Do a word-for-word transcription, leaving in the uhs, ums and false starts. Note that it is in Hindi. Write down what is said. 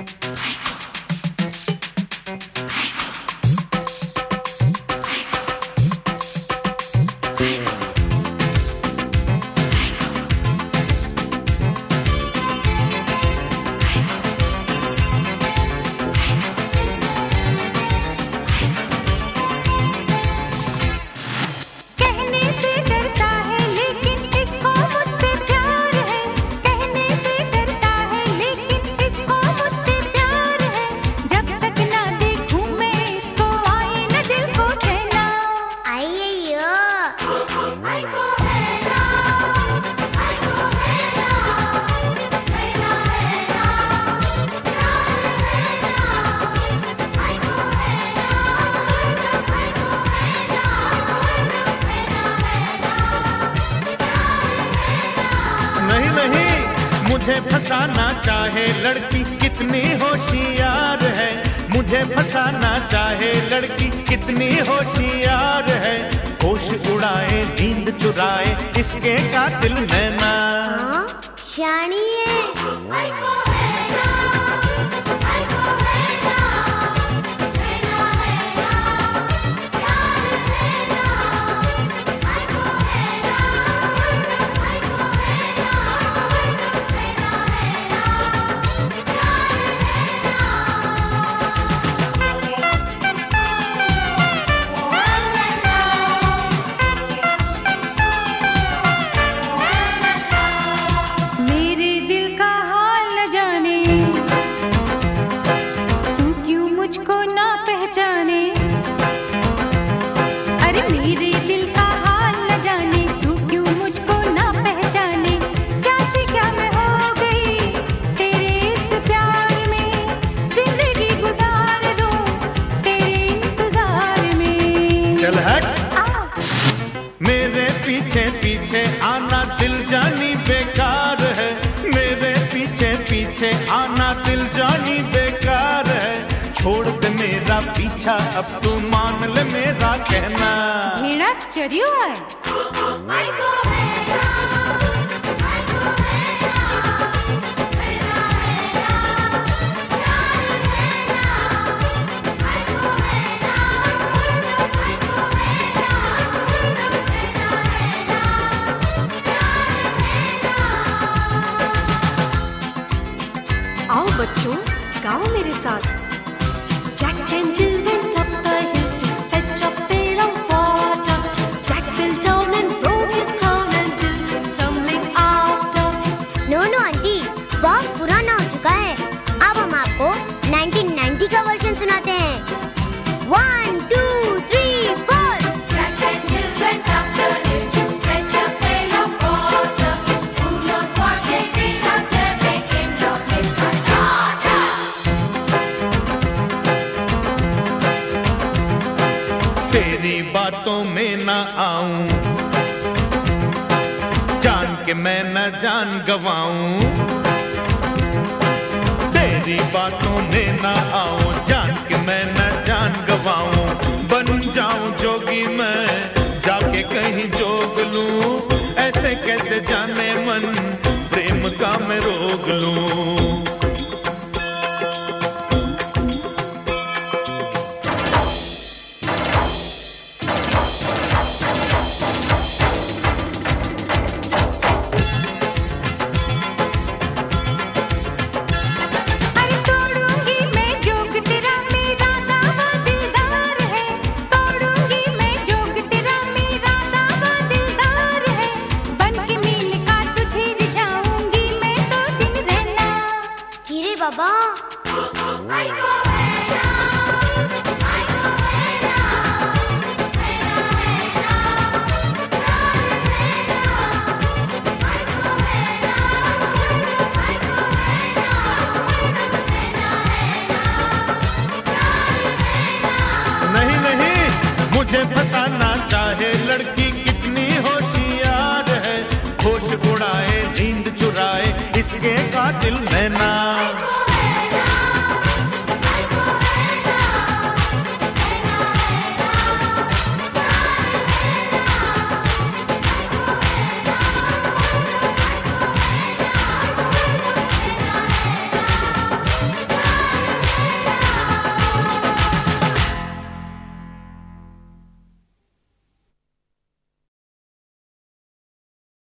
मुझे फंसाना चाहे लड़की कितनी होशियार है, मुझे फंसाना चाहे लड़की कितनी होशियार है। होश उड़ाए नींद चुराए इसके कातिल नैना। शानी है। चल हट, मेरे पीछे पीछे आना दिल जानी बेकार है, मेरे पीछे पीछे आना दिल जानी बेकार है। छोड़ दे मेरा पीछा अब तू मान ले मेरा कहना। भेड़ा चरियो है। आओ बच्चों, गाओ मेरे साथ। Jack and Jill went up the hill to fetch a pail of water. Jack fell down and broke his crown and Jill came tumbling after. No no aunty, बहुत पुराना हो चुका है। अब हम आपको नाइनटीन नाइंटी का वर्जन सुनाते हैं। One two three four. Jack and Jill went up the hill to fetch a pail of water. Who knows what they did after they came down with the water. तेरी बातों में ना आऊं, जान के मैं न जान गवाऊं। तेरी बातों में ना आऊं, जान के मैं न जान गवाऊं। बन जाऊं जोगी मैं, जाके कहीं जोग लूं। ऐसे कैसे जाने मन, प्रेम का मैं रोग लूं। बाबा नहीं नहीं, मुझे फंसाना चाहे लड़की कितनी होशियार है। होश उड़ाए नींद चुराए इसके कातिल मैं